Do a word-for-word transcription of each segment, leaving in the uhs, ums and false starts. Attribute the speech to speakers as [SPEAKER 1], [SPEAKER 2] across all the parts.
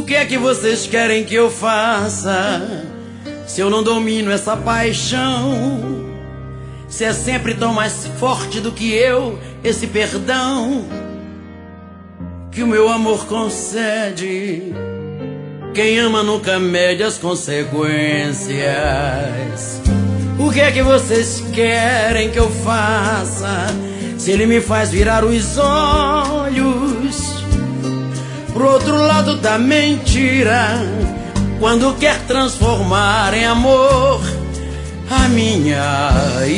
[SPEAKER 1] que é que vocês querem que eu faça se eu não domino essa paixão? Se é sempre tão mais forte do que eu esse perdão que o meu amor concede. Quem ama nunca mede as consequências. O que é que vocês querem que eu faça se ele me faz virar os olhos pro outro lado da mentira, quando quer transformar em amor a minha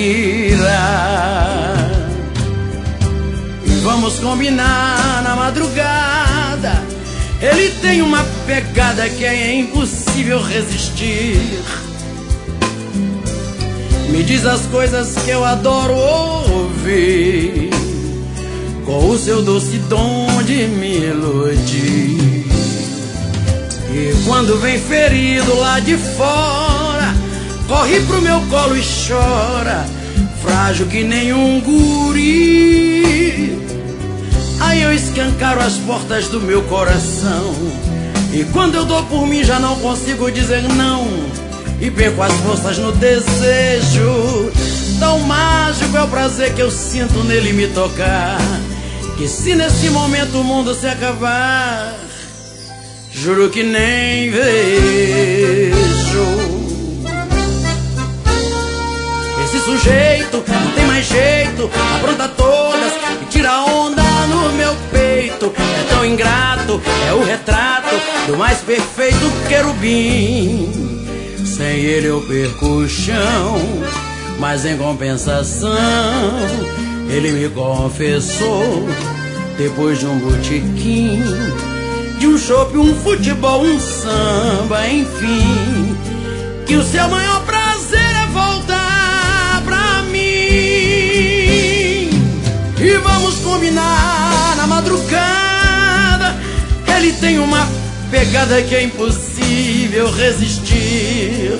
[SPEAKER 1] ira? E vamos combinar na madrugada. Ele tem uma pegada que é impossível resistir. Me diz as coisas que eu adoro ouvir, com o seu doce dom de me iludir. E quando vem ferido lá de fora, corre pro meu colo e chora, frágil que nem um guri. Aí eu escancaro as portas do meu coração, e quando eu dou por mim já não consigo dizer não, e perco as forças no desejo. Tão mágico é o prazer que eu sinto nele me tocar, que se nesse momento o mundo se acabar, juro que nem vejo. Esse sujeito não tem mais jeito, apronta todas e tira onda no meu peito. É tão ingrato, é o retrato do mais perfeito querubim. Sem ele eu perco o chão, mas em compensação ele me confessou, depois de um botequim, de um chopp, um futebol, um samba, enfim, que o seu maior prazer é voltar pra mim. E vamos combinar na madrugada. Ele tem uma pegada que é impossível resistir.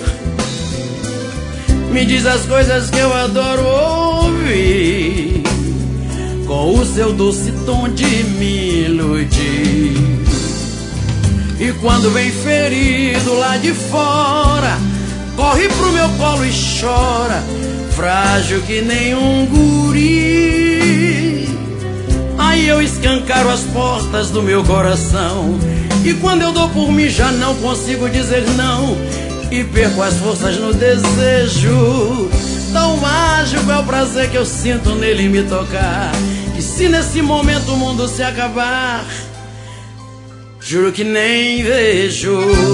[SPEAKER 1] Me diz as coisas que eu adoro ouvir, com o seu doce tom de me iludir. E quando vem ferido lá de fora, corre pro meu colo e chora, frágil que nem um guri. Aí eu escancaro as portas do meu coração, e quando eu dou por mim já não consigo dizer não, e perco as forças no desejo. Tão mágico é o prazer que eu sinto nele me tocar, que se nesse momento o mundo se acabar, juro que nem vejo.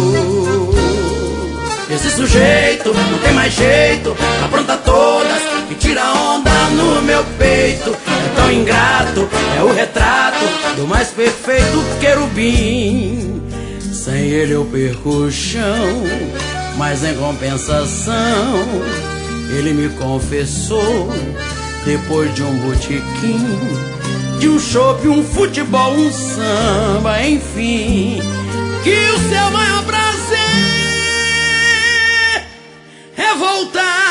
[SPEAKER 1] Esse sujeito não tem mais jeito, apronta todas e tira onda no meu peito. É tão ingrato, é o retrato do mais perfeito querubim. Sem ele eu perco o chão, mas em compensação ele me confessou, depois de um botequim, de um chopp, um futebol, um samba, enfim, que o seu maior prazer é voltar